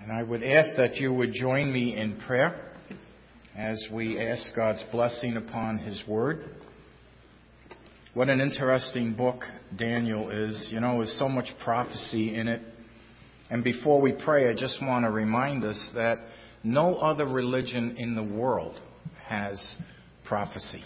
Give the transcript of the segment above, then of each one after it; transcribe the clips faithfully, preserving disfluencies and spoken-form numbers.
And I would ask that you would join me in prayer as we ask God's blessing upon His Word. What an interesting book Daniel is. You know, there's so much prophecy in it. And before we pray, I just want to remind us that no other religion in the world has prophecy.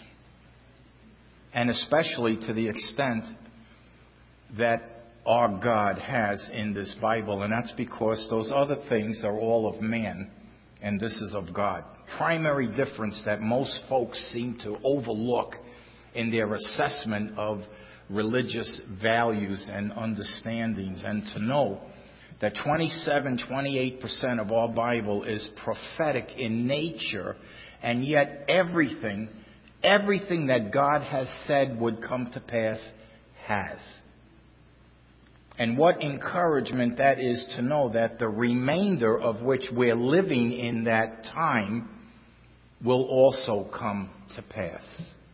And especially to the extent that our God has in this Bible. And that's because those other things are all of man, and this is of God. Primary difference that most folks seem to overlook in their assessment of religious values and understandings, and to know that twenty-seven, twenty-eight percent of our Bible is prophetic in nature, and yet everything, everything that God has said would come to pass has. And what encouragement that is to know that the remainder of which we're living in that time will also come to pass.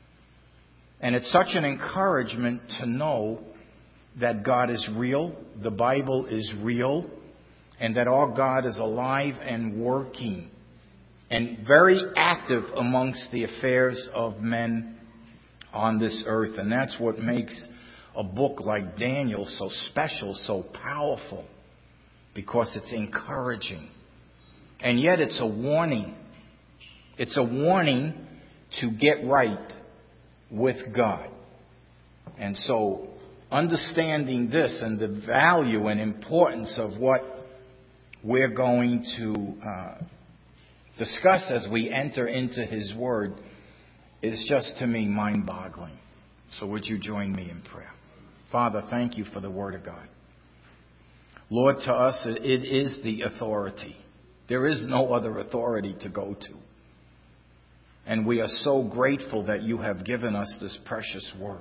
And it's such an encouragement to know that God is real, the Bible is real, and that our God is alive and working and very active amongst the affairs of men on this earth. And that's what makes a book like Daniel so special, so powerful, because it's encouraging. And yet it's a warning. It's a warning to get right with God. And so understanding this and the value and importance of what we're going to uh, discuss as we enter into His Word is just, to me, mind-boggling. So would you join me in prayer? Father, thank you for the Word of God. Lord, to us it is the authority. There is no other authority to go to. And we are so grateful that you have given us this precious Word.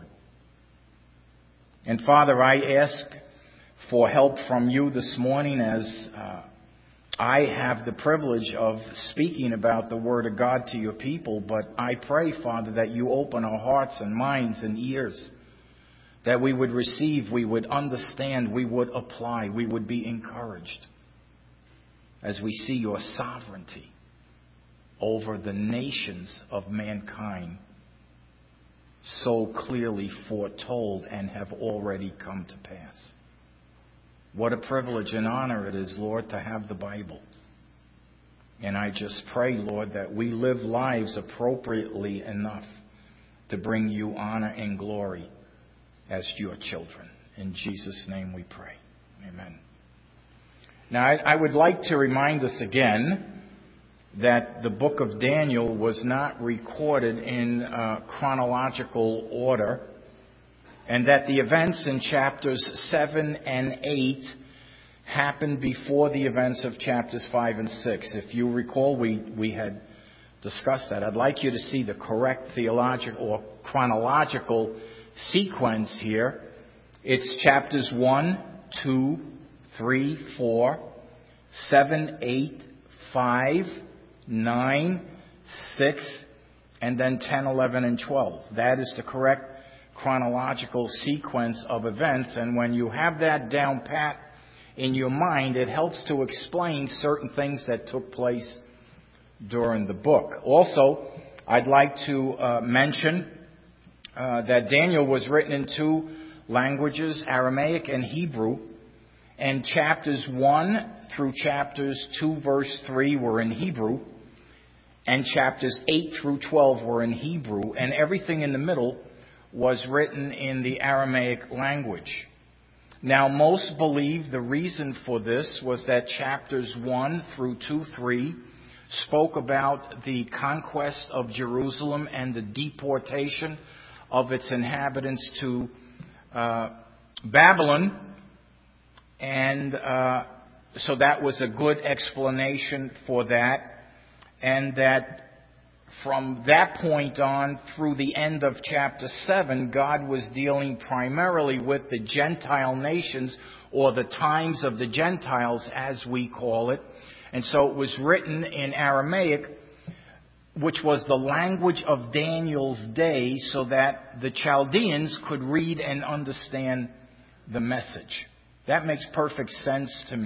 And Father, I ask for help from you this morning as uh, I have the privilege of speaking about the Word of God to your people. But I pray, Father, that you open our hearts and minds and ears, that we would receive, we would understand, we would apply, we would be encouraged as we see your sovereignty over the nations of mankind so clearly foretold and have already come to pass. What a privilege and honor it is, Lord, to have the Bible. And I just pray, Lord, that we live lives appropriately enough to bring you honor and glory as your children. In Jesus' name we pray. Amen. Now, I, I would like to remind us again that the book of Daniel was not recorded in uh, chronological order, and that the events in chapters seven and eight happened before the events of chapters five and six. If you recall, we, we had discussed that. I'd like you to see the correct theological or chronological sequence here. It's chapters one, two, three, four, seven, eight, five, nine, six, and then ten, eleven, and twelve. That is the correct chronological sequence of events. And when you have that down pat in your mind, it helps to explain certain things that took place during the book. Also, I'd like to uh, mention uh, that Daniel was written in two languages, Aramaic and Hebrew. And chapters one through chapters two, verse three were in Hebrew. And chapters eight through twelve were in Hebrew. And everything in the middle was written in the Aramaic language. Now, most believe the reason for this was that chapters one through two, three spoke about the conquest of Jerusalem and the deportation of its inhabitants to uh, Babylon. And uh, so that was a good explanation for that. And that from that point on through the end of chapter seven, God was dealing primarily with the Gentile nations, or the times of the Gentiles, as we call it. And so it was written in Aramaic, which was the language of Daniel's day, so that the Chaldeans could read and understand the message. That makes perfect sense to me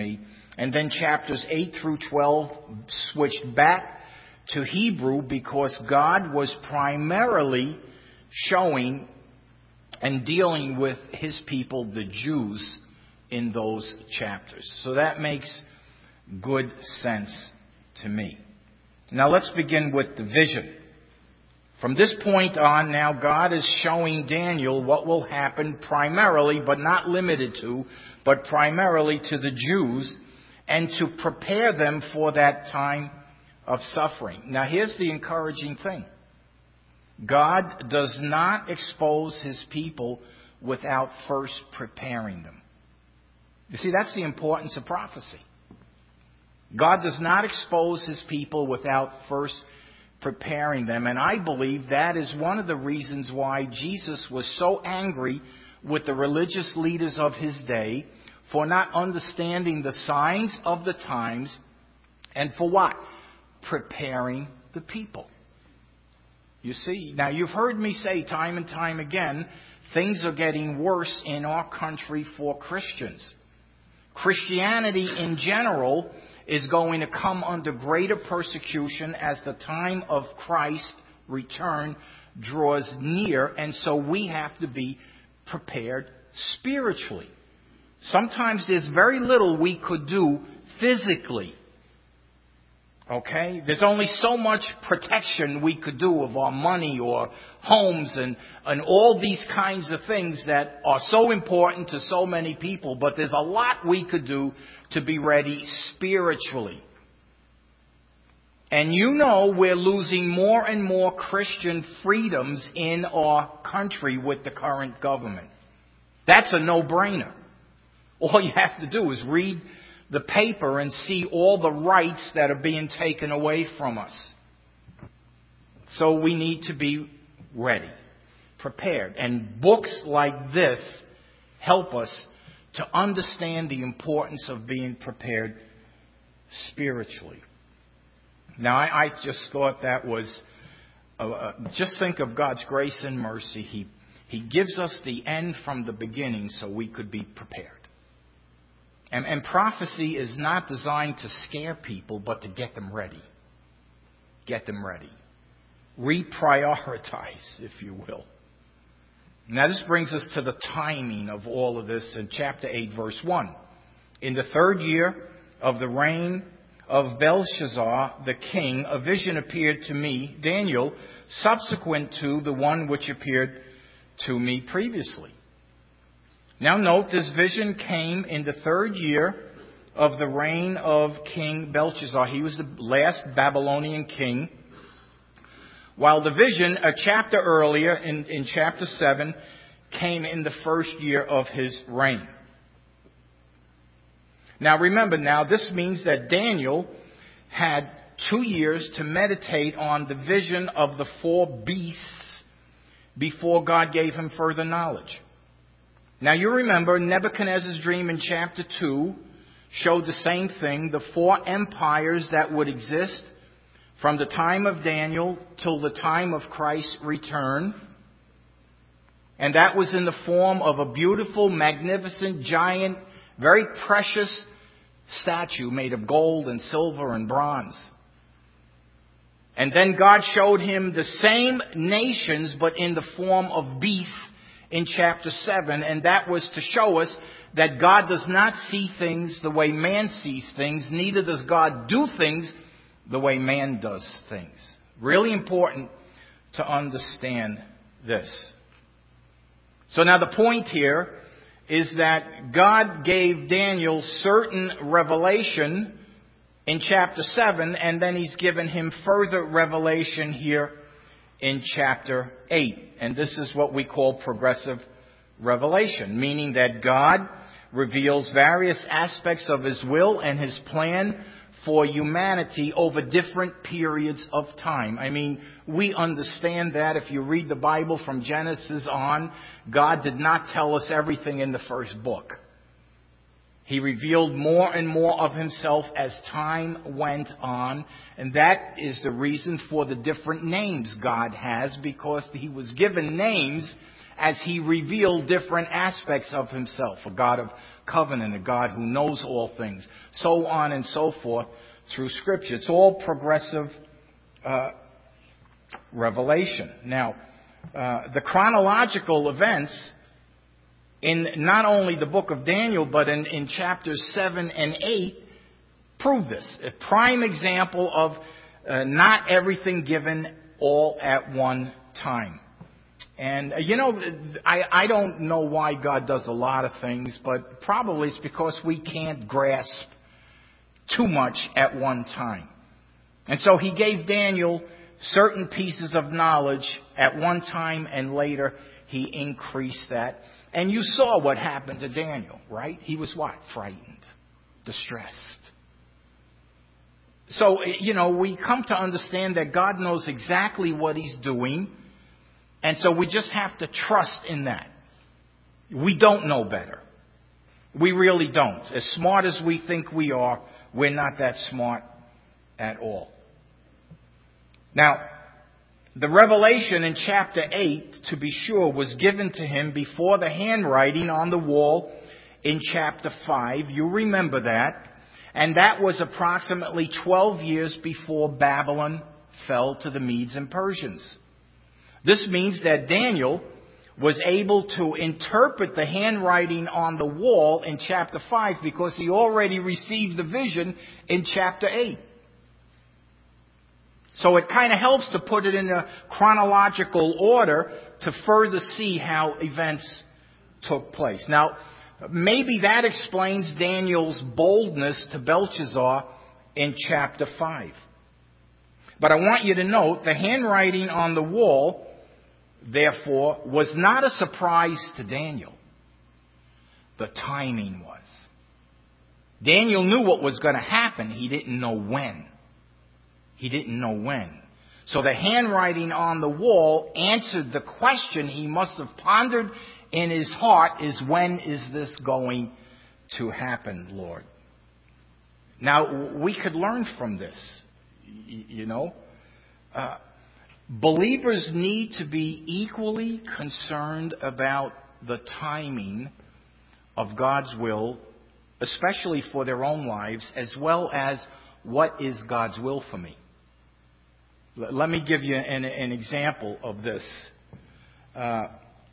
And then chapters eight through twelve switched back to Hebrew because God was primarily showing and dealing with His people, the Jews, in those chapters. So that makes good sense to me. Now let's begin with the vision. From this point on, now God is showing Daniel what will happen primarily, but not limited to, but primarily to the Jews, and to prepare them for that time of suffering. Now here's the encouraging thing. God does not expose His people without first preparing them. You see, that's the importance of prophecy. God does not expose His people without first preparing them. And I believe that is one of the reasons why Jesus was so angry with the religious leaders of His day for not understanding the signs of the times, and for what? Preparing the people. You see, now you've heard me say time and time again, things are getting worse in our country for Christians. Christianity in general is going to come under greater persecution as the time of Christ's return draws near, and so we have to be prepared spiritually. Sometimes there's very little we could do physically. Okay? There's only so much protection we could do of our money or homes and, and all these kinds of things that are so important to so many people. But there's a lot we could do to be ready spiritually. And you know we're losing more and more Christian freedoms in our country with the current government. That's a no-brainer. All you have to do is read the paper and see all the rights that are being taken away from us. So we need to be ready, prepared. And books like this help us to understand the importance of being prepared spiritually. Now, I, I just thought that was, uh, uh, just think of God's grace and mercy. He, he gives us the end from the beginning so we could be prepared. And, and prophecy is not designed to scare people, but to get them ready. Get them ready. Reprioritize, if you will. Now this brings us to the timing of all of this in chapter eight, verse one. In the third year of the reign of Belshazzar, the king, a vision appeared to me, Daniel, subsequent to the one which appeared to me previously. Now note, this vision came in the third year of the reign of King Belshazzar. He was the last Babylonian king. While the vision, a chapter earlier, in, in chapter seven, came in the first year of his reign. Now remember, now this means that Daniel had two years to meditate on the vision of the four beasts before God gave him further knowledge. Now you remember Nebuchadnezzar's dream in chapter two showed the same thing, the four empires that would exist from the time of Daniel till the time of Christ's return. And that was in the form of a beautiful, magnificent, giant, very precious statue made of gold and silver and bronze. And then God showed him the same nations, but in the form of beasts, in chapter seven, and that was to show us that God does not see things the way man sees things, neither does God do things the way man does things. Really important to understand this. So now the point here is that God gave Daniel certain revelation in chapter seven, and then He's given him further revelation here in chapter eight. And this is what we call progressive revelation, meaning that God reveals various aspects of His will and His plan for humanity over different periods of time. I mean, we understand that if you read the Bible from Genesis on, God did not tell us everything in the first book. He revealed more and more of Himself as time went on. And that is the reason for the different names God has, because He was given names as he revealed different aspects of himself. A God of covenant, a God who knows all things, so on and so forth through Scripture. It's all progressive uh, revelation. Now, uh, the chronological events in not only the book of Daniel, but in, in chapters seven and eight, prove this. A prime example of uh, not everything given all at one time. And, uh, you know, I, I don't know why God does a lot of things, but probably it's because we can't grasp too much at one time. And so he gave Daniel certain pieces of knowledge at one time, and later he increased that. And you saw what happened to Daniel, right? He was what? Frightened, distressed. So, you know, we come to understand that God knows exactly what he's doing. And so we just have to trust in that. We don't know better. We really don't. As smart as we think we are, we're not that smart at all. Now, the revelation in chapter eight, to be sure, was given to him before the handwriting on the wall in chapter five. You remember that. And that was approximately twelve years before Babylon fell to the Medes and Persians. This means that Daniel was able to interpret the handwriting on the wall in chapter five because he already received the vision in chapter eight. So it kind of helps to put it in a chronological order to further see how events took place. Now, maybe that explains Daniel's boldness to Belshazzar in chapter five. But I want you to note the handwriting on the wall, therefore, was not a surprise to Daniel. The timing was. Daniel knew what was going to happen. He didn't know when. He didn't know when. So the handwriting on the wall answered the question he must have pondered in his heart is, when is this going to happen, Lord? Now, we could learn from this, you know. Uh, believers need to be equally concerned about the timing of God's will, especially for their own lives, as well as what is God's will for me. Let me give you an, an example of this. Uh,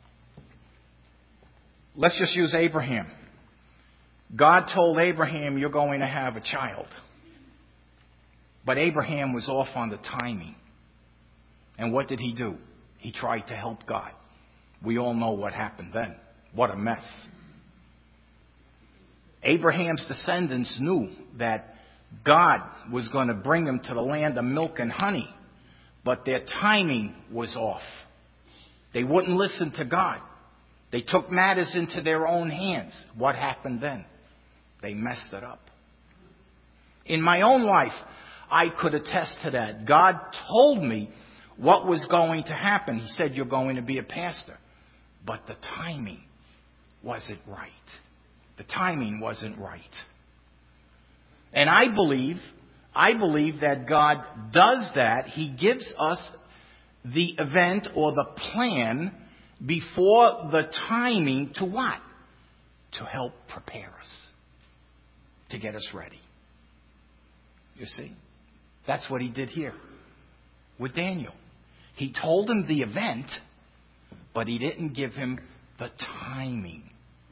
let's just use Abraham. God told Abraham, you're going to have a child. But Abraham was off on the timing. And what did he do? He tried to help God. We all know what happened then. What a mess. Abraham's descendants knew that God was going to bring them to the land of milk and honey. But their timing was off. They wouldn't listen to God. They took matters into their own hands. What happened then? They messed it up. In my own life, I could attest to that. God told me what was going to happen. He said, you're going to be a pastor. But the timing wasn't right. The timing wasn't right. And I believe, I believe that God does that. He gives us the event or the plan before the timing to what? To help prepare us. To get us ready. You see? That's what he did here with Daniel. He told him the event, but he didn't give him the timing.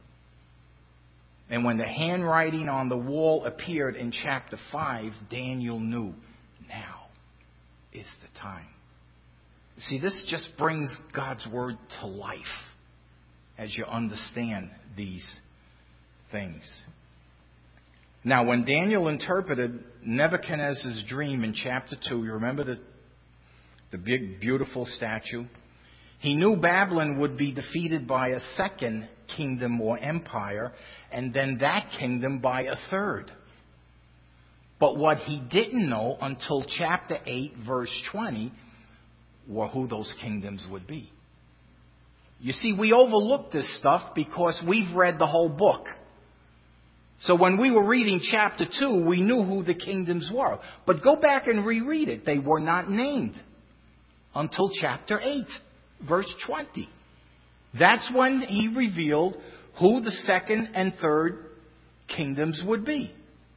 And when the handwriting on the wall appeared in chapter five, Daniel knew, now is the time. See, this just brings God's word to life as you understand these things. Now, when Daniel interpreted Nebuchadnezzar's dream in chapter two, you remember the, the big, beautiful statue? He knew Babylon would be defeated by a second kingdom or empire, and then that kingdom by a third. But what he didn't know until chapter eight, verse twenty, were who those kingdoms would be. You see, we overlook this stuff because we've read the whole book. So when we were reading chapter two, we knew who the kingdoms were. But go back and reread it. They were not named until chapter eight, verse twenty. That's when he revealed who the second and third kingdoms would be.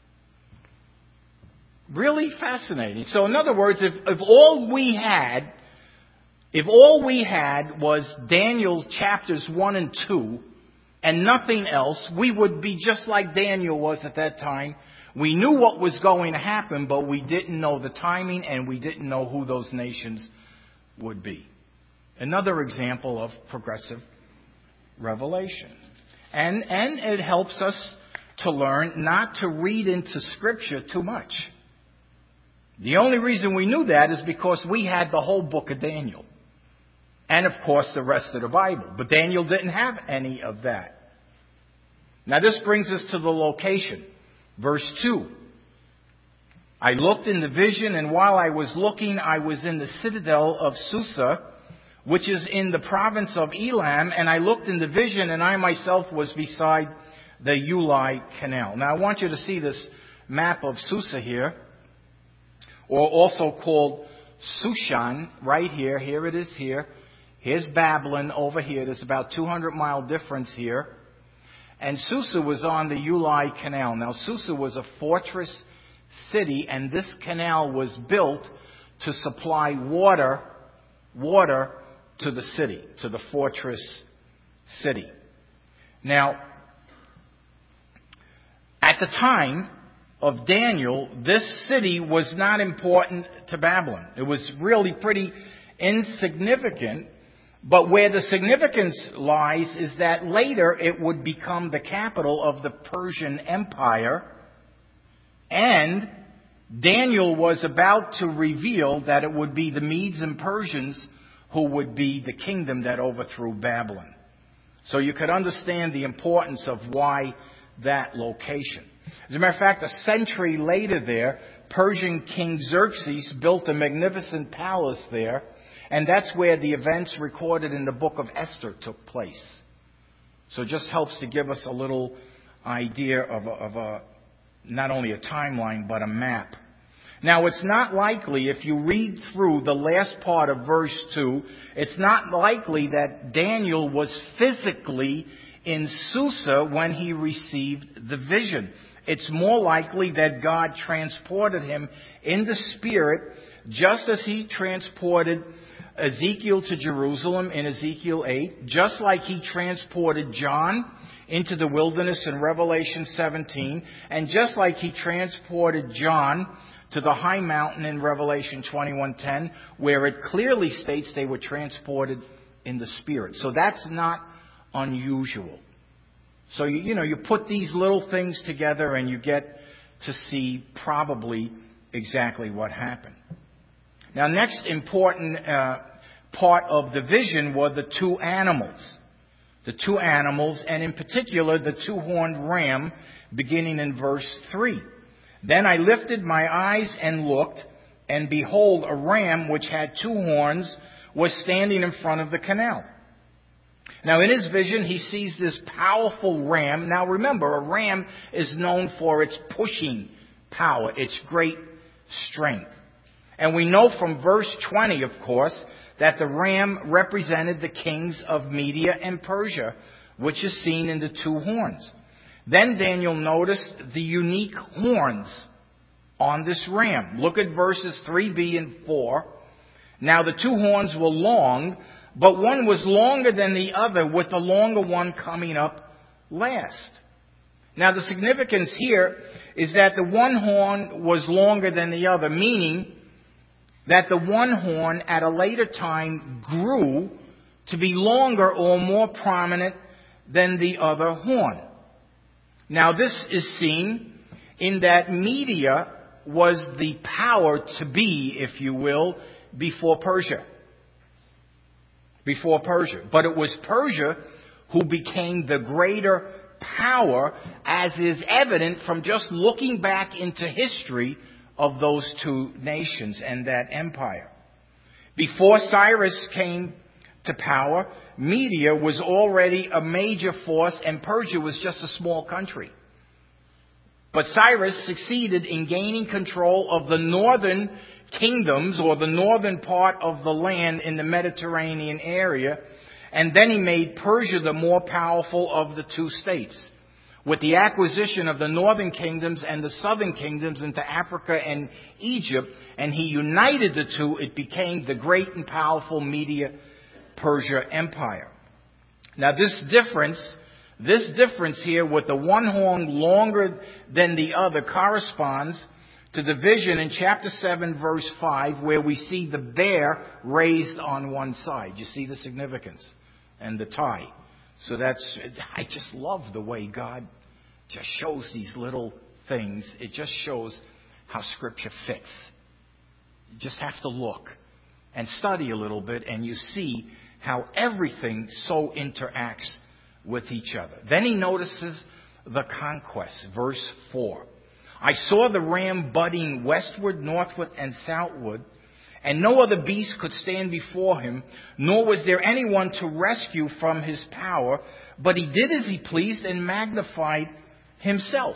Really fascinating. So in other words, if, if all we had, if all we had was Daniel chapters one and two and nothing else, we would be just like Daniel was at that time. We knew what was going to happen, but we didn't know the timing and we didn't know who those nations would be. Another example of progressive revelation. And, and it helps us to learn not to read into Scripture too much. The only reason we knew that is because we had the whole book of Daniel. And, of course, the rest of the Bible. But Daniel didn't have any of that. Now, this brings us to the location. Verse two. I looked in the vision, and while I was looking, I was in the citadel of Susa, which is in the province of Elam, and I looked in the vision, and I myself was beside the Ulai Canal. Now, I want you to see this map of Susa here, or also called Shushan, right here. Here it is here. Here's Babylon over here. There's about two hundred mile difference here. And Susa was on the Ulai Canal. Now, Susa was a fortress city, and this canal was built to supply water, water to the city, to the fortress city. Now, at the time of Daniel, this city was not important to Babylon. It was really pretty insignificant. But where the significance lies is that later it would become the capital of the Persian Empire. And Daniel was about to reveal that it would be the Medes and Persians who would be the kingdom that overthrew Babylon. So you could understand the importance of why that location. As a matter of fact, a century later there, Persian King Xerxes built a magnificent palace there. And that's where the events recorded in the book of Esther took place. So it just helps to give us a little idea of a, of a not only a timeline, but a map. Now, it's not likely, if you read through the last part of verse two, it's not likely that Daniel was physically in Susa when he received the vision. It's more likely that God transported him in the Spirit, just as he transported Ezekiel to Jerusalem in Ezekiel eight, just like he transported John into the wilderness in Revelation seventeen, and just like he transported John to the high mountain in Revelation twenty-one ten, where it clearly states they were transported in the Spirit. So that's not unusual. So, you, you know, you put these little things together and you get to see probably exactly what happened. Now, next important uh, part of the vision were the two animals. The two animals, and in particular, the two-horned ram, beginning in verse three. Then I lifted my eyes and looked, and behold, a ram which had two horns was standing in front of the canal. Now, in his vision, he sees this powerful ram. Now, remember, a ram is known for its pushing power, its great strength. And we know from verse twenty, of course, that the ram represented the kings of Media and Persia, which is seen in the two horns. Then Daniel noticed the unique horns on this ram. Look at verses three b and four. Now the two horns were long, but one was longer than the other, with the longer one coming up last. Now the significance here is that the one horn was longer than the other, meaning that the one horn at a later time grew to be longer or more prominent than the other horn. Now this is seen in that Media was the power to be, if you will, before Persia. Before Persia. But it was Persia who became the greater power, as is evident from just looking back into history of those two nations and that empire. Before Cyrus came to power, Media was already a major force and Persia was just a small country. But Cyrus succeeded in gaining control of the northern kingdoms, or the northern part of the land in the Mediterranean area, And then he made Persia the more powerful of the two states. With the acquisition of the northern kingdoms and the southern kingdoms into Africa and Egypt, and he united the two, it became the great and powerful Media-Persia Empire. Now this difference, this difference here with the one horn longer than the other corresponds to the vision in chapter seven, verse five, where we see the bear raised on one side. You see the significance and the tie. So that's, I just love the way God just shows these little things. It just shows how Scripture fits. You just have to look and study a little bit, and you see how everything so interacts with each other. Then he notices the conquest. Verse four. I saw the ram budding westward, northward, and southward, and no other beast could stand before him, nor was there anyone to rescue from his power, but he did as he pleased and magnified himself.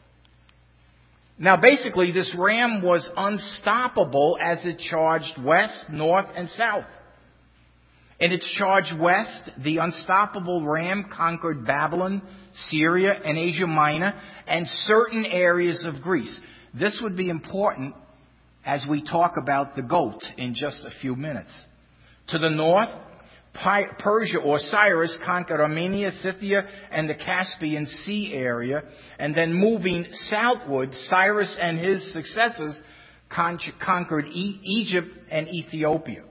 Now basically this ram was unstoppable as it charged west, north, and south. In its charge west, the unstoppable ram conquered Babylon, Syria, and Asia Minor, and certain areas of Greece. This would be important as we talk about the goat in just a few minutes. To the north, Persia or Cyrus conquered Armenia, Scythia, and the Caspian Sea area. And then moving southward, Cyrus and his successors conquered Egypt and Ethiopia.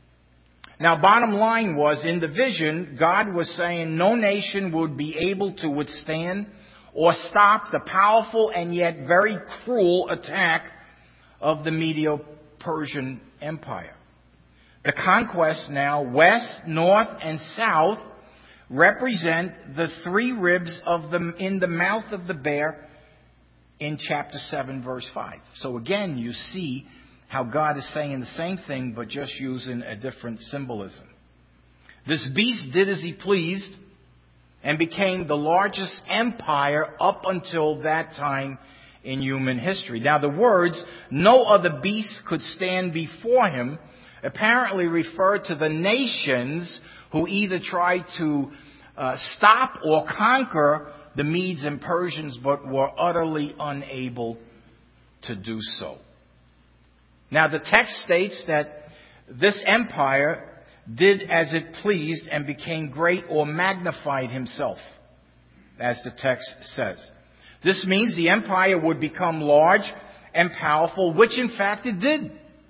Now, bottom line was, in the vision, God was saying no nation would be able to withstand or stop the powerful and yet very cruel attack of the Medo-Persian Empire. The conquest now, west, north, and south, represent the three ribs of the, in the mouth of the bear in chapter seven, verse five. So again, you see how God is saying the same thing, but just using a different symbolism. This beast did as he pleased and became the largest empire up until that time in human history. Now the words, no other beast could stand before him, apparently refer to the nations who either tried to uh, stop or conquer the Medes and Persians, but were utterly unable to do so. Now the text states that this empire did as it pleased and became great or magnified himself, as the text says. This means the empire would become large and powerful, which in fact it did.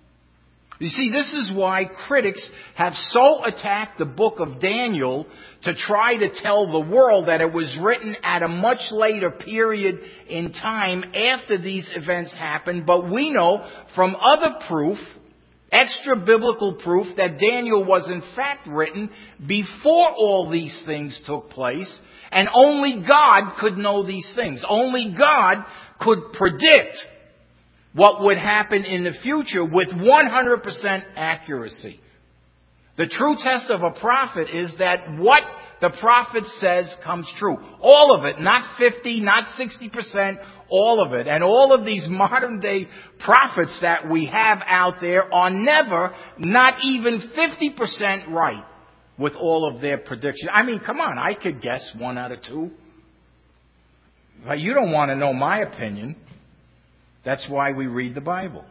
You see, this is why critics have so attacked the book of Daniel to try to tell the world that it was written at a much later period in time after these events happened. But we know from other proof, extra biblical proof, that Daniel was in fact written before all these things took place. And only God could know these things. Only God could predict what would happen in the future with one hundred percent accuracy. The true test of a prophet is that what the prophet says comes true. All of it, not fifty, not sixty percent, all of it. And all of these modern day prophets that we have out there are never, not even fifty percent right with all of their predictions. I mean, come on, I could guess one out of two. But you don't want to know my opinion. That's why we read the Bible.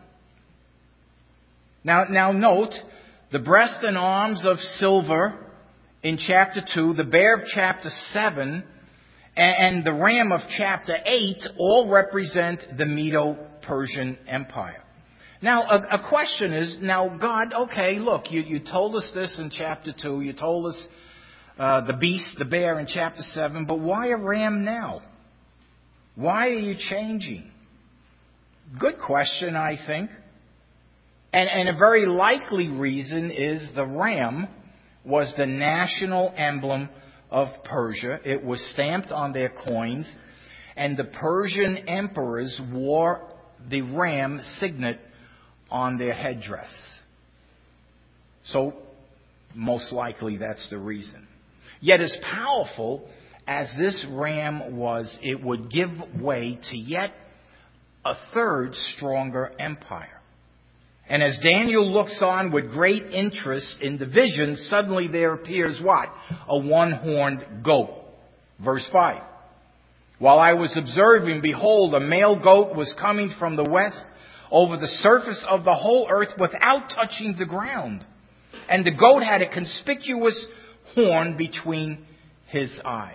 Now, now note, the breast and arms of silver in chapter two, the bear of chapter seven, and the ram of chapter eight all represent the Medo-Persian Empire. Now, a, a question is, now God, okay, look, you, you told us this in chapter two, you told us uh, the beast, the bear in chapter seven, but why a ram now? Why are you changing? Good question, I think. And, and a very likely reason is the ram was the national emblem of Persia. It was stamped on their coins, and the Persian emperors wore the ram signet on their headdress. So, most likely that's the reason. Yet as powerful as this ram was, it would give way to yet a third stronger empire. And as Daniel looks on with great interest in the vision, suddenly there appears what? A one-horned goat. Verse five. While I was observing, behold, a male goat was coming from the west over the surface of the whole earth without touching the ground. And the goat had a conspicuous horn between his eyes.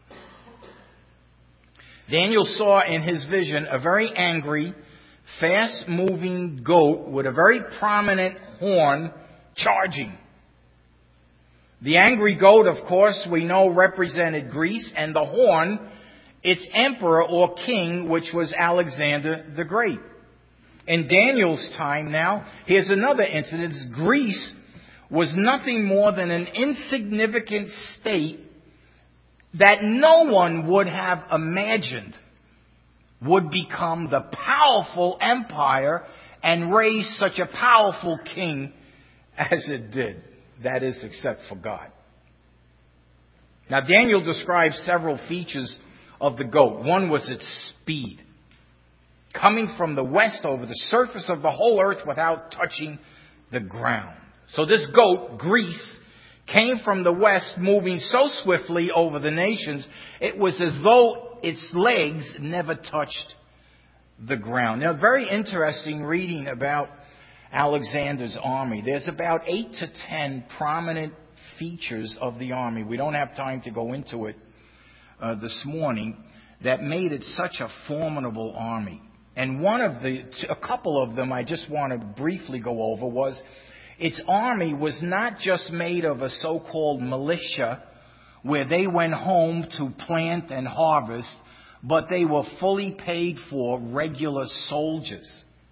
Daniel saw in his vision a very angry, fast-moving goat with a very prominent horn charging. The angry goat, of course, we know represented Greece, and the horn, its emperor or king, which was Alexander the Great. In Daniel's time now, here's another incident. Greece was nothing more than an insignificant state that no one would have imagined would become the powerful empire and raise such a powerful king as it did. That is, except for God. Now, Daniel describes several features of the goat. One was its speed. Coming from the west over the surface of the whole earth without touching the ground. So this goat, Greece, came from the west, moving so swiftly over the nations, it was as though its legs never touched the ground. Now, very interesting reading about Alexander's army. There's about eight to ten prominent features of the army. We don't have time to go into it uh, this morning that made it such a formidable army. And one of the, a couple of them I just want to briefly go over was its army was not just made of a so-called militia where they went home to plant and harvest, but they were fully paid for regular soldiers.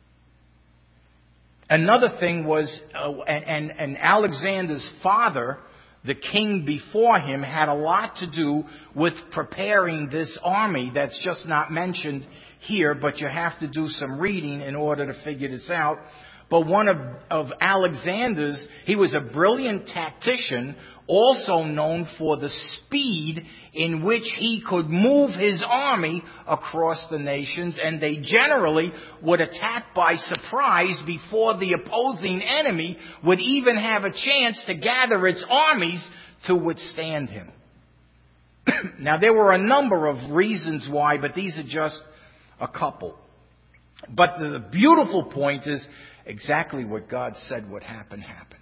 Another thing was, uh, and, and, and Alexander's father, the king before him, had a lot to do with preparing this army that's just not mentioned here, but you have to do some reading in order to figure this out. But one of, of Alexander's, he was a brilliant tactician, also known for the speed in which he could move his army across the nations, and they generally would attack by surprise before the opposing enemy would even have a chance to gather its armies to withstand him. Now, there were a number of reasons why, but these are just a couple. But the beautiful point is exactly what God said would happen happened.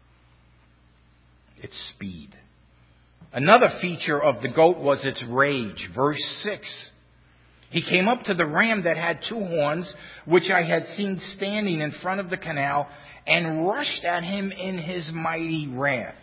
Its speed. Another feature of the goat was its rage. Verse six. He came up to the ram that had two horns, which I had seen standing in front of the canal, and rushed at him in his mighty wrath.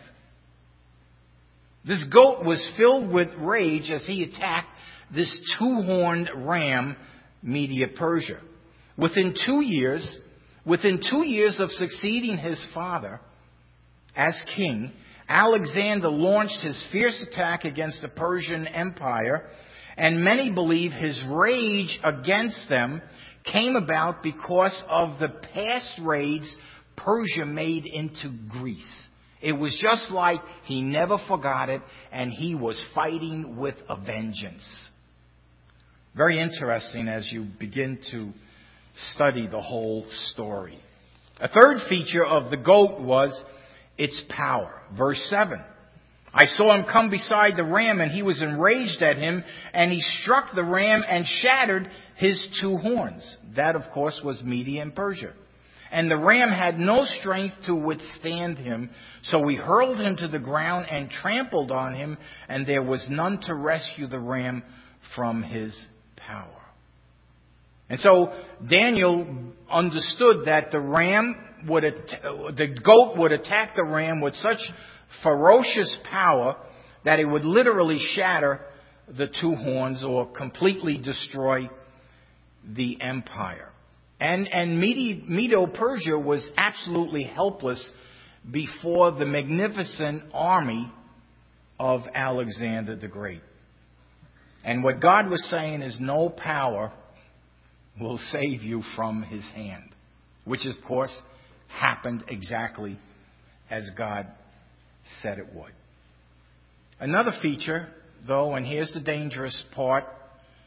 This goat was filled with rage as he attacked this two-horned ram, Media Persia. Within two years, within two years of succeeding his father as king, Alexander launched his fierce attack against the Persian Empire, and many believe his rage against them came about because of the past raids Persia made into Greece. It was just like he never forgot it, and he was fighting with a vengeance. Very interesting as you begin to study the whole story. A third feature of the goat was its power. Verse seven. I saw him come beside the ram, and he was enraged at him, and he struck the ram and shattered his two horns. That, of course, was Media and Persia. And the ram had no strength to withstand him, so he hurled him to the ground and trampled on him, and there was none to rescue the ram from his power. And so Daniel understood that the ram would, the goat would attack the ram with such ferocious power that it would literally shatter the two horns or completely destroy the empire. And, and Medo-Persia was absolutely helpless before the magnificent army of Alexander the Great. And what God was saying is no power will save you from his hand, which of course happened exactly as God said it would. Another feature, though, and here's the dangerous part,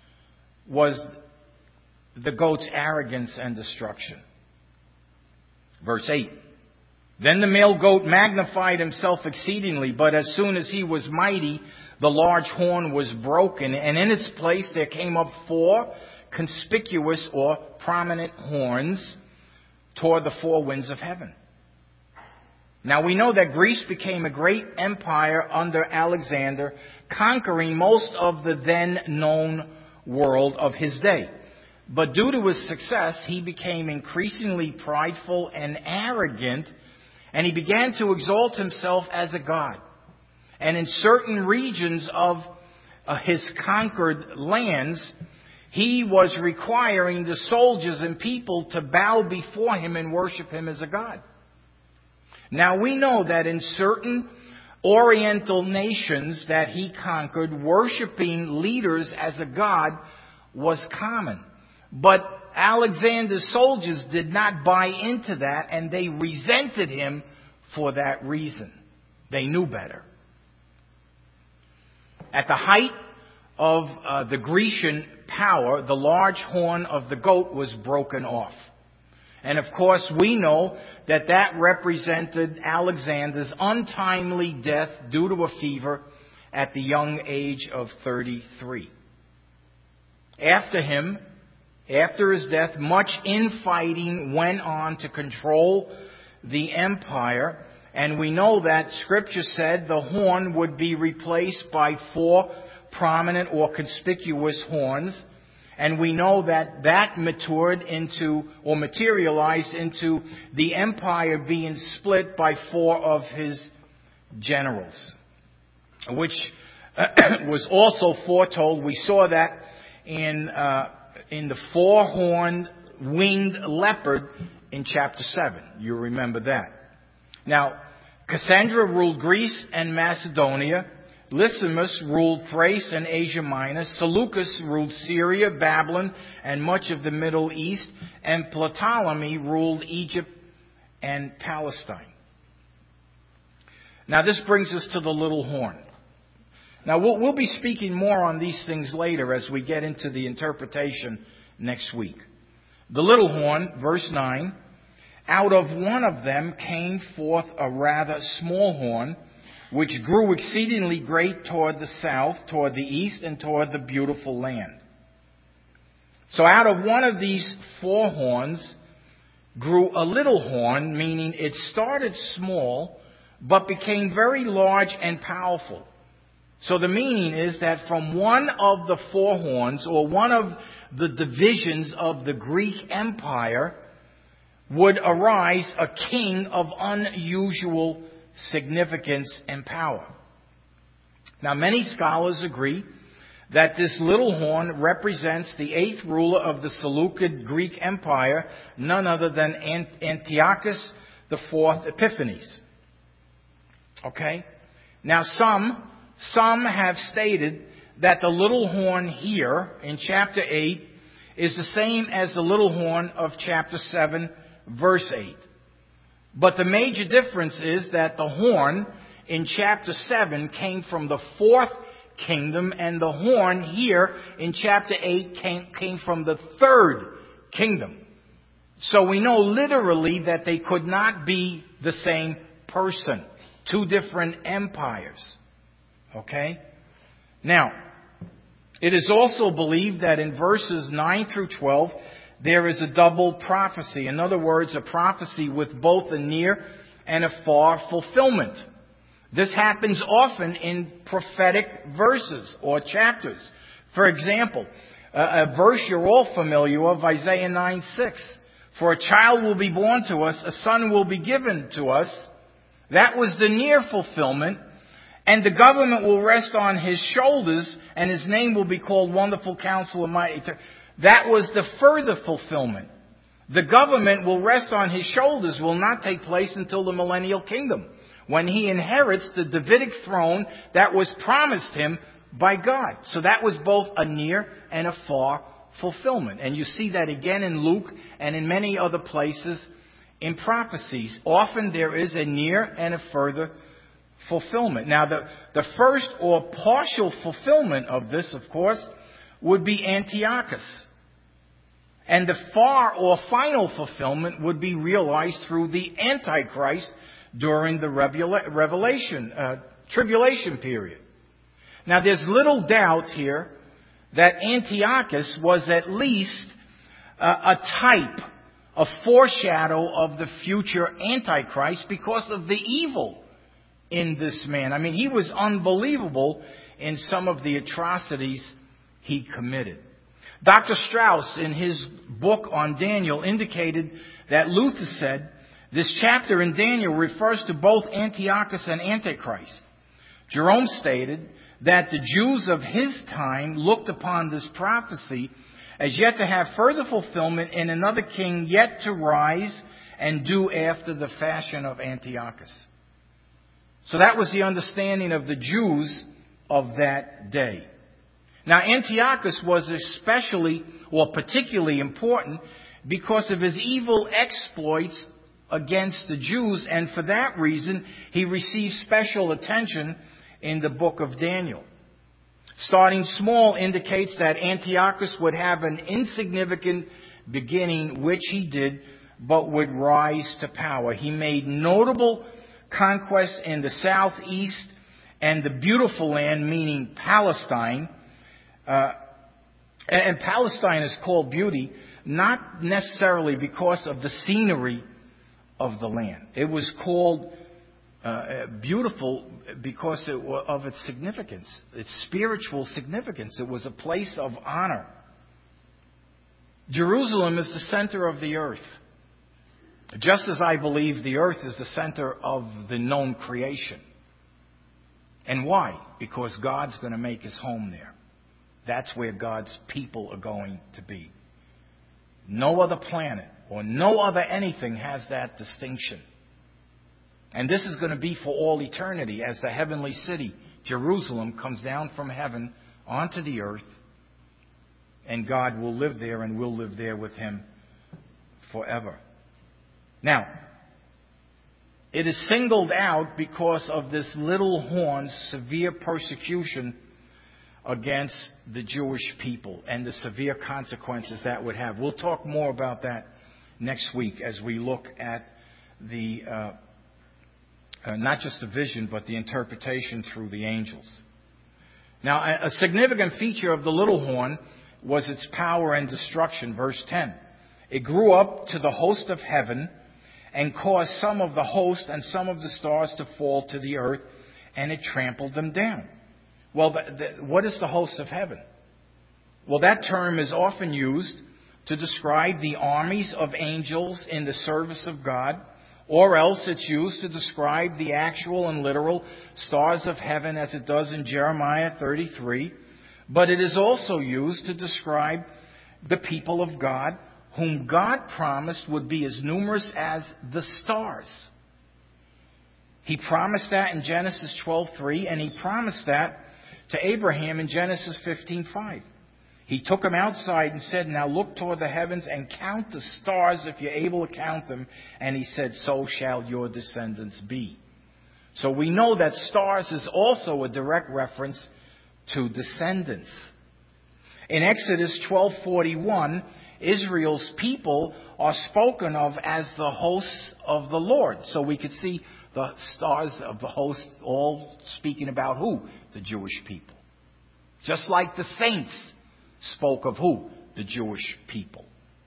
was the goat's arrogance and destruction. Verse eight. Then the male goat magnified himself exceedingly, but as soon as he was mighty, the large horn was broken, and in its place there came up four conspicuous or prominent horns toward the four winds of heaven. Now we know that Greece became a great empire under Alexander, conquering most of the then known world of his day. But due to his success, he became increasingly prideful and arrogant, and he began to exalt himself as a god. And in certain regions of uh, his conquered lands, he was requiring the soldiers and people to bow before him and worship him as a god. Now we know that in certain Oriental nations that he conquered, worshiping leaders as a god was common. But Alexander's soldiers did not buy into that, and they resented him for that reason. They knew better. At the height of uh, the Grecian power, the large horn of the goat was broken off. And of course, we know that that represented Alexander's untimely death due to a fever at the young age of thirty-three. After him, after his death, much infighting went on to control the empire. And we know that Scripture said the horn would be replaced by four prominent or conspicuous horns. And we know that that matured into, or materialized into, the empire being split by four of his generals, which was also foretold. We saw that in uh, in the four-horned winged leopard in chapter seven. You remember that. Now, Cassandra ruled Greece and Macedonia. Lysimus ruled Thrace and Asia Minor. Seleucus ruled Syria, Babylon, and much of the Middle East. And Ptolemy ruled Egypt and Palestine. Now this brings us to the little horn. Now we'll, we'll be speaking more on these things later as we get into the interpretation next week. The little horn, verse nine, out of one of them came forth a rather small horn, which grew exceedingly great toward the south, toward the east, and toward the beautiful land. So out of one of these four horns grew a little horn, meaning it started small, but became very large and powerful. So the meaning is that from one of the four horns, or one of the divisions of the Greek Empire, would arise a king of unusual significance and power. Now, many scholars agree that this little horn represents the eighth ruler of the Seleucid Greek Empire, none other than Antiochus the Fourth Epiphanes. Okay? Now, some, some have stated that the little horn here in chapter eight is the same as the little horn of chapter seven, verse eight. But the major difference is that the horn in chapter seven came from the fourth kingdom, and the horn here in chapter eight came, came from the third kingdom. So we know literally that they could not be the same person. Two different empires. Okay? Now, it is also believed that in verses nine through twelve, there is a double prophecy. In other words, a prophecy with both a near and a far fulfillment. This happens often in prophetic verses or chapters. For example, a verse you're all familiar with, Isaiah nine six. For a child will be born to us, a son will be given to us. That was the near fulfillment. And the government will rest on his shoulders, and his name will be called Wonderful Counselor, Mighty. That was the further fulfillment. The government will rest on his shoulders will not take place until the millennial kingdom, when he inherits the Davidic throne that was promised him by God. So that was both a near and a far fulfillment. And you see that again in Luke and in many other places in prophecies. Often there is a near and a further fulfillment. Now the, the first or partial fulfillment of this, of course, would be Antiochus. And the far or final fulfillment would be realized through the Antichrist during the revela- revelation, uh, tribulation period. Now there's little doubt here that Antiochus was at least uh, a type, a foreshadow of the future Antichrist because of the evil in this man. I mean, he was unbelievable in some of the atrocities he committed. Doctor Strauss, in his book on Daniel, indicated that Luther said, this chapter in Daniel refers to both Antiochus and Antichrist. Jerome stated that the Jews of his time looked upon this prophecy as yet to have further fulfillment in another king yet to rise and do after the fashion of Antiochus. So that was the understanding of the Jews of that day. Now, Antiochus was especially or particularly important because of his evil exploits against the Jews, and for that reason, he received special attention in the book of Daniel. Starting small indicates that Antiochus would have an insignificant beginning, which he did, but would rise to power. He made notable conquests in the southeast and the beautiful land, meaning Palestine. Uh, and Palestine is called beauty, not necessarily because of the scenery of the land. It was called uh, beautiful because it, of its significance, its spiritual significance. It was a place of honor. Jerusalem is the center of the earth. Just as I believe the earth is the center of the known creation. And why? Because God's going to make his home there. That's where God's people are going to be. No other planet or no other anything has that distinction. And this is going to be for all eternity as the heavenly city, Jerusalem, comes down from heaven onto the earth. And God will live there and we'll live there with him forever. Now, it is singled out because of this little horn's severe persecution against the Jewish people and the severe consequences that would have. We'll talk more about that next week as we look at the uh, uh, not just the vision, but the interpretation through the angels. Now, a, a significant feature of the little horn was its power and destruction. Verse ten. It grew up to the host of heaven and caused some of the host and some of the stars to fall to the earth, and it trampled them down. Well, the, the, what is the host of heaven? Well, that term is often used to describe the armies of angels in the service of God, or else it's used to describe the actual and literal stars of heaven as it does in Jeremiah thirty-three. But it is also used to describe the people of God, whom God promised would be as numerous as the stars. He promised that in Genesis twelve three, and he promised that to Abraham in Genesis fifteen five. He took him outside and said, now look toward the heavens and count the stars if you're able to count them. And he said, so shall your descendants be. So we know that stars is also a direct reference to descendants. In Exodus twelve forty-one, Israel's people are spoken of as the hosts of the Lord. So we could see the stars of the host all speaking about who? The Jewish people. Just like the saints spoke of who? The Jewish people.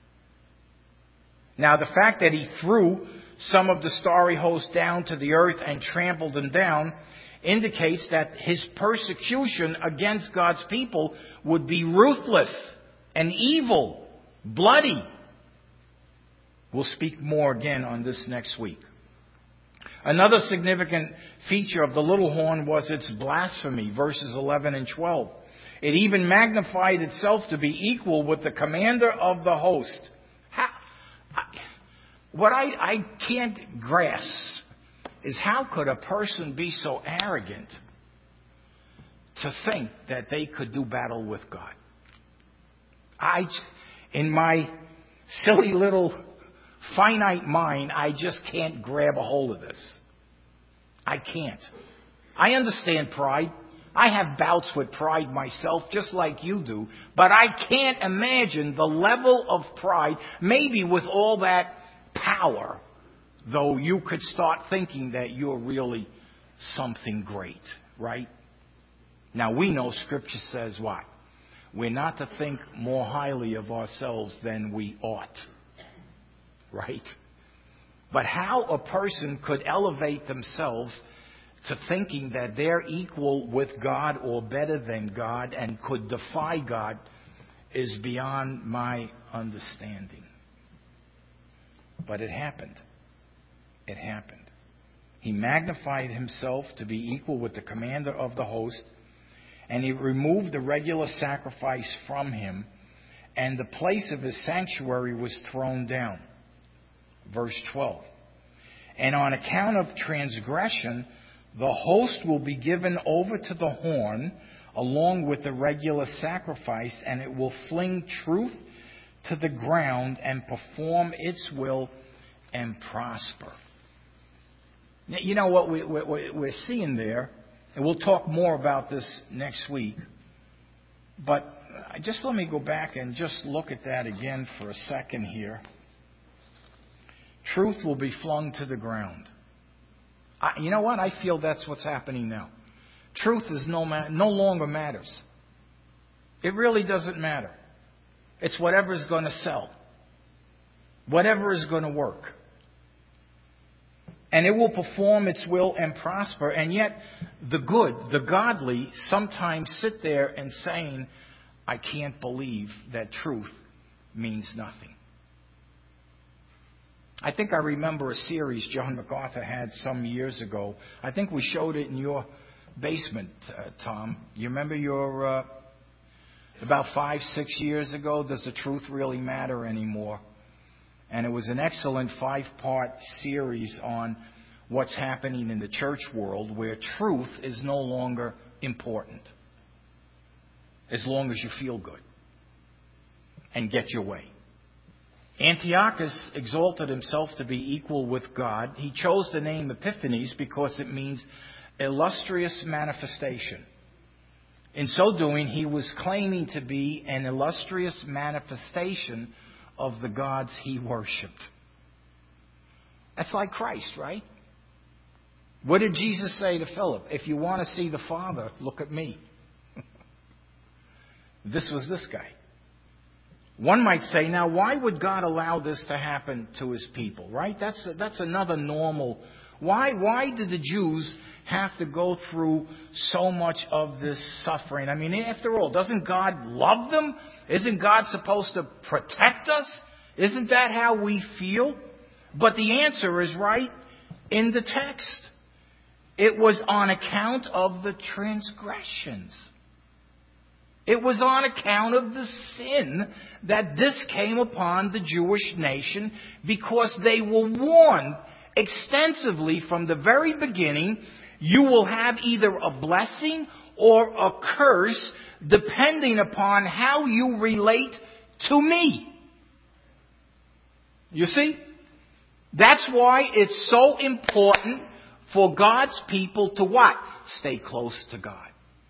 Now, the fact that he threw some of the starry host down to the earth and trampled them down indicates that his persecution against God's people would be ruthless and evil, bloody. We'll speak more again on this next week. Another significant feature of the little horn was its blasphemy, verses eleven and twelve. It even magnified itself to be equal with the commander of the host. How, I, what I, I can't grasp is how could a person be so arrogant to think that they could do battle with God? I, in my silly little finite mind, I just can't grab a hold of this. I can't. I understand pride. I have bouts with pride myself, just like you do. But I can't imagine the level of pride, maybe with all that power, though you could start thinking that you're really something great, right? Now, we know Scripture says what? We're not to think more highly of ourselves than we ought, right? But how a person could elevate themselves to thinking that they're equal with God or better than God and could defy God is beyond my understanding. But it happened. It happened. He magnified himself to be equal with the commander of the host, and he removed the regular sacrifice from him, and the place of his sanctuary was thrown down. Verse twelve. And on account of transgression, the host will be given over to the horn along with the regular sacrifice, and it will fling truth to the ground and perform its will and prosper. You know what we, we, we're seeing there, and we'll talk more about this next week, but just let me go back and just look at that again for a second here. Truth will be flung to the ground. I, you know what? I feel that's what's happening now. Truth is no, ma- no longer matters. It really doesn't matter. It's whatever is going to sell. Whatever is going to work. And it will perform its will and prosper. And yet, the good, the godly, sometimes sit there and saying, I can't believe that truth means nothing. I think I remember a series John MacArthur had some years ago. I think we showed it in your basement, uh, Tom. You remember your, uh, about five, six years ago, Does the Truth Really Matter Anymore? And it was an excellent five-part series on what's happening in the church world where truth is no longer important. As long as you feel good and get your way. Antiochus exalted himself to be equal with God. He chose the name Epiphanes because it means illustrious manifestation. In so doing, he was claiming to be an illustrious manifestation of the gods he worshipped. That's like Christ, right? What did Jesus say to Philip? If you want to see the Father, look at me. This was this guy. One might say, now, why would God allow this to happen to his people, right? That's that's another normal. Why why did the Jews have to go through so much of this suffering? I mean, after all, doesn't God love them? Isn't God supposed to protect us? Isn't that how we feel? But the answer is right in the text. It was on account of the transgressions. It was on account of the sin that this came upon the Jewish nation because they were warned extensively from the very beginning, you will have either a blessing or a curse depending upon how you relate to me. You see? That's why it's so important for God's people to what? Stay close to God.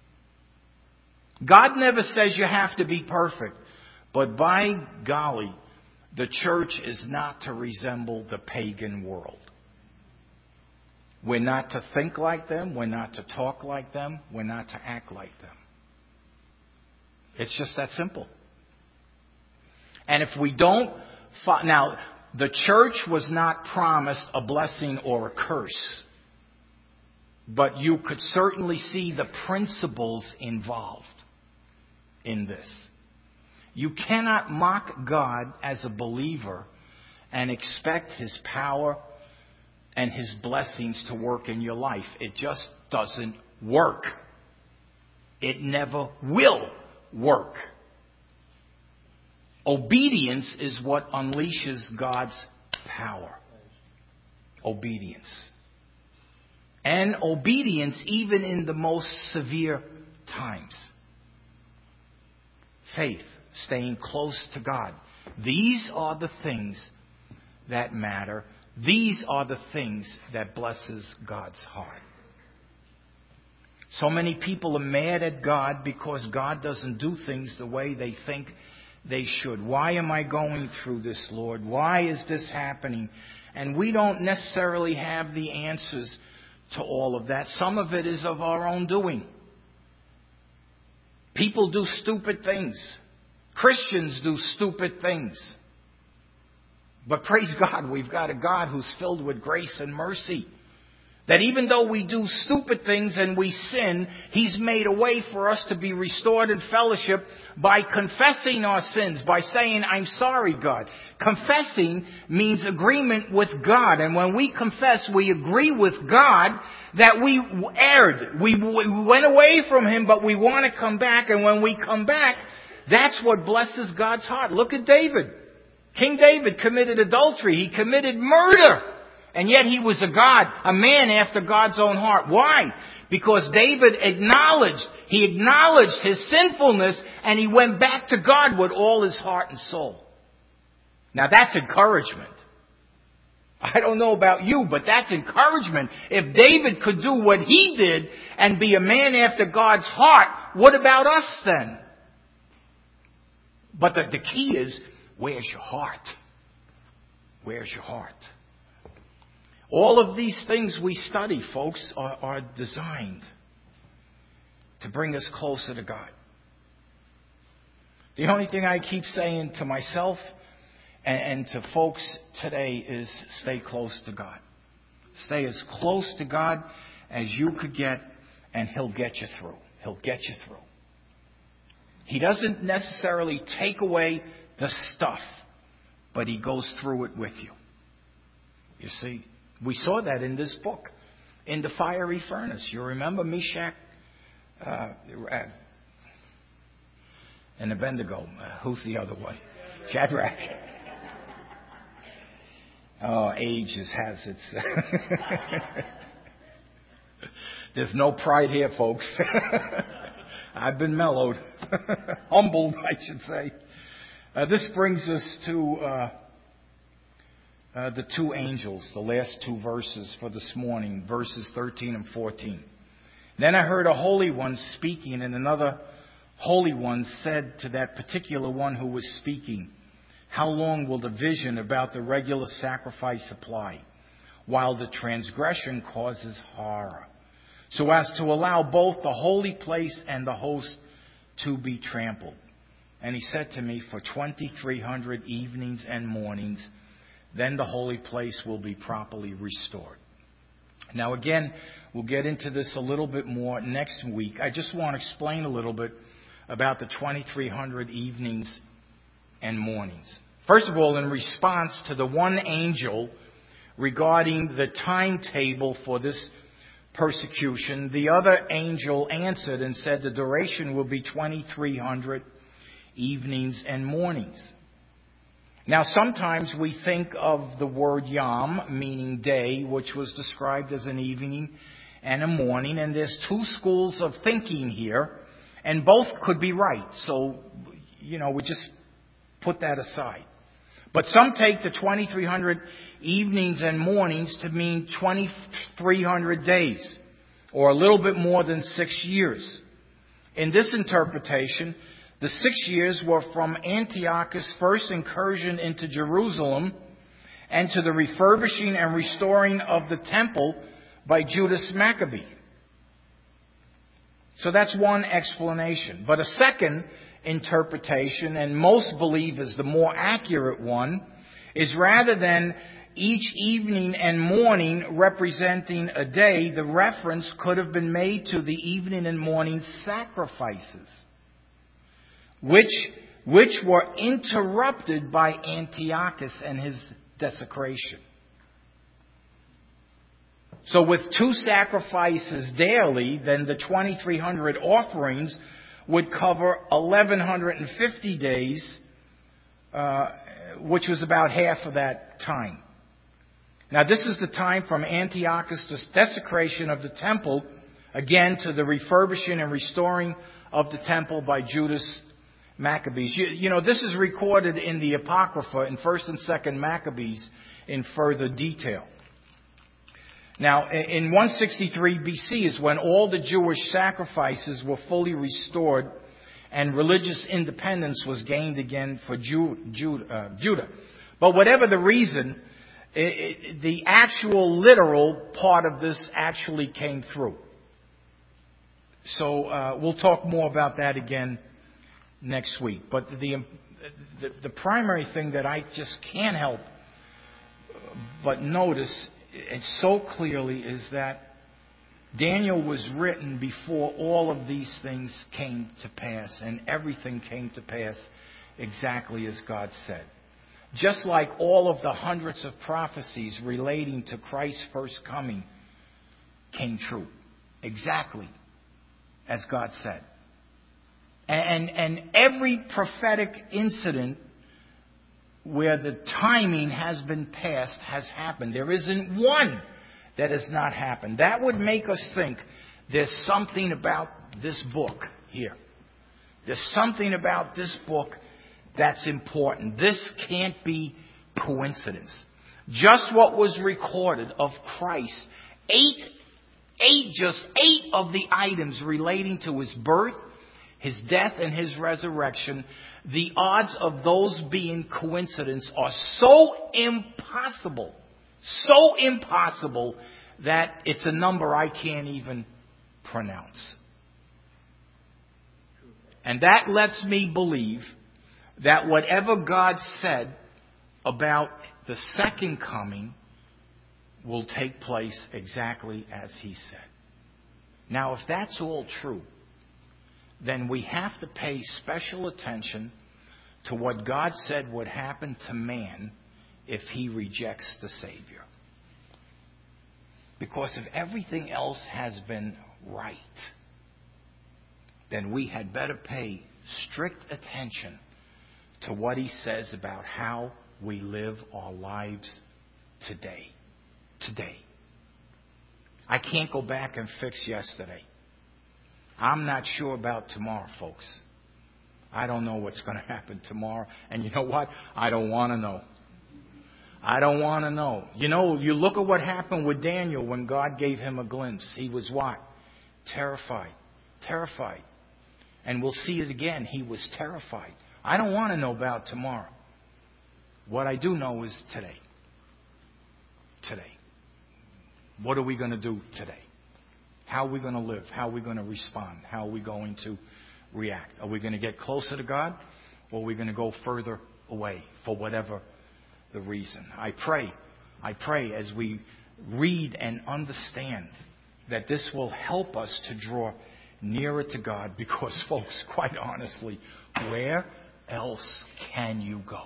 God never says you have to be perfect. But by golly, the church is not to resemble the pagan world. We're not to think like them. We're not to talk like them. We're not to act like them. It's just that simple. And if we don't... Now, the church was not promised a blessing or a curse. But you could certainly see the principles involved in this. You cannot mock God as a believer and expect His power and His blessings to work in your life. It just doesn't work. It never will work. Obedience is what unleashes God's power. Obedience. And obedience even in the most severe times. Faith, staying close to God. These are the things that matter. These are the things that blesses God's heart. So many people are mad at God because God doesn't do things the way they think they should. Why am I going through this, Lord? Why is this happening? And we don't necessarily have the answers to all of that. Some of it is of our own doing. People do stupid things. Christians do stupid things. But praise God, we've got a God who's filled with grace and mercy. That even though we do stupid things and we sin, He's made a way for us to be restored in fellowship by confessing our sins, by saying, I'm sorry, God. Confessing means agreement with God. And when we confess, we agree with God that we erred. We, we went away from Him, but we want to come back. And when we come back, that's what blesses God's heart. Look at David. King David committed adultery. He committed murder. And yet he was a God, a man after God's own heart. Why? Because David acknowledged, he acknowledged his sinfulness and he went back to God with all his heart and soul. Now that's encouragement. I don't know about you, but that's encouragement. If David could do what he did and be a man after God's heart, what about us then? But the, the key is, where's your heart? Where's your heart? All of these things we study, folks, are, are designed to bring us closer to God. The only thing I keep saying to myself and, and to folks today is stay close to God. Stay as close to God as you could get, and He'll get you through. He'll get you through. He doesn't necessarily take away the stuff, but He goes through it with you. You see? We saw that in this book, in the fiery furnace. You remember Meshach uh, and Abednego. Uh, who's the other one? Shadrach. Oh, age is, has its... There's no pride here, folks. I've been mellowed. Humbled, I should say. Uh, this brings us to... Uh, Uh, the two angels, the last two verses for this morning, verses thirteen and fourteen. Then I heard a holy one speaking, and another holy one said to that particular one who was speaking, how long will the vision about the regular sacrifice apply, while the transgression causes horror, so as to allow both the holy place and the host to be trampled? And he said to me, for twenty-three hundred evenings and mornings, then the holy place will be properly restored. Now again, we'll get into this a little bit more next week. I just want to explain a little bit about the twenty-three hundred evenings and mornings. First of all, in response to the one angel regarding the timetable for this persecution, the other angel answered and said the duration will be twenty-three hundred evenings and mornings. Now, sometimes we think of the word yom, meaning day, which was described as an evening and a morning. And there's two schools of thinking here, and both could be right. So, you know, we just put that aside. But some take the twenty-three hundred evenings and mornings to mean twenty-three hundred days, or a little bit more than six years. In this interpretation, the six years were from Antiochus' first incursion into Jerusalem and to the refurbishing and restoring of the temple by Judas Maccabee. So that's one explanation. But a second interpretation, and most believe is the more accurate one, is rather than each evening and morning representing a day, the reference could have been made to the evening and morning sacrifices, which which were interrupted by Antiochus and his desecration. So with two sacrifices daily, then the twenty-three hundred offerings would cover eleven fifty days, uh, which was about half of that time. Now this is the time from Antiochus' desecration of the temple, again to the refurbishing and restoring of the temple by Judas Maccabees. You, you know, this is recorded in the Apocrypha in First and Second Maccabees in further detail. Now, in one sixty-three B C is when all the Jewish sacrifices were fully restored and religious independence was gained again for Jew, Jew, uh, Judah. But whatever the reason, it, it, the actual literal part of this actually came through. So uh, we'll talk more about that again next week. But the, the the primary thing that I just can't help but notice it so clearly is that Daniel was written before all of these things came to pass, and everything came to pass exactly as God said. Just like all of the hundreds of prophecies relating to Christ's first coming came true. Exactly as God said. And, and every prophetic incident where the timing has been passed has happened. There isn't one that has not happened. That would make us think there's something about this book here. There's something about this book that's important. This can't be coincidence. Just what was recorded of Christ, eight, eight, just eight of the items relating to his birth, his death, and his resurrection, the odds of those being coincidence are so impossible, so impossible that it's a number I can't even pronounce. And that lets me believe that whatever God said about the second coming will take place exactly as he said. Now, if that's all true, then we have to pay special attention to what God said would happen to man if he rejects the Savior. Because if everything else has been right, then we had better pay strict attention to what he says about how we live our lives today. Today. I can't go back and fix yesterday. I'm not sure about tomorrow, folks. I don't know what's going to happen tomorrow. And you know what? I don't want to know. I don't want to know. You know, you look at what happened with Daniel when God gave him a glimpse. He was what? Terrified. Terrified. And we'll see it again. He was terrified. I don't want to know about tomorrow. What I do know is today. Today. What are we going to do today? How are we going to live? How are we going to respond? How are we going to react? Are we going to get closer to God? Or are we going to go further away for whatever the reason? I pray, I pray as we read and understand that this will help us to draw nearer to God, because, folks, quite honestly, where else can you go?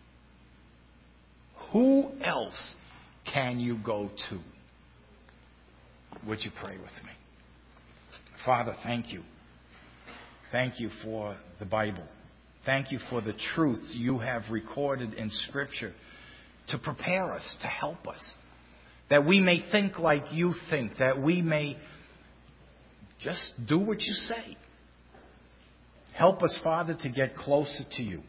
Who else can you go to? Would you pray with me? Father, thank you. Thank you for the Bible. Thank you for the truths you have recorded in Scripture to prepare us, to help us, that we may think like you think, that we may just do what you say. Help us, Father, to get closer to you,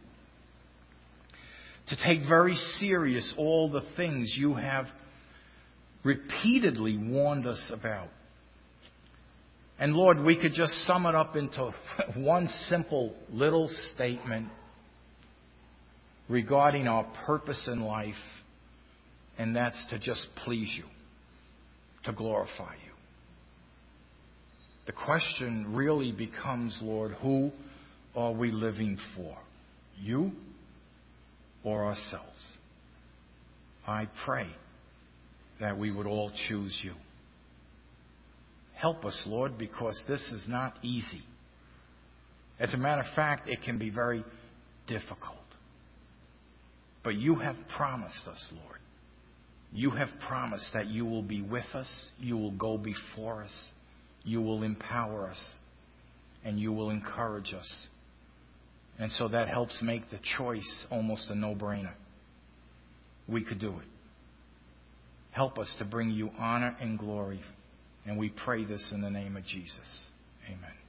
to take very serious all the things you have repeatedly warned us about. And Lord, we could just sum it up into one simple little statement regarding our purpose in life, and that's to just please you, to glorify you. The question really becomes, Lord, who are we living for? You or ourselves? I pray that we would all choose you. Help us, Lord, because this is not easy. As a matter of fact, it can be very difficult. But you have promised us, Lord. You have promised that you will be with us, you will go before us, you will empower us, and you will encourage us. And so that helps make the choice almost a no-brainer. We could do it. Help us to bring you honor and glory. And we pray this in the name of Jesus. Amen.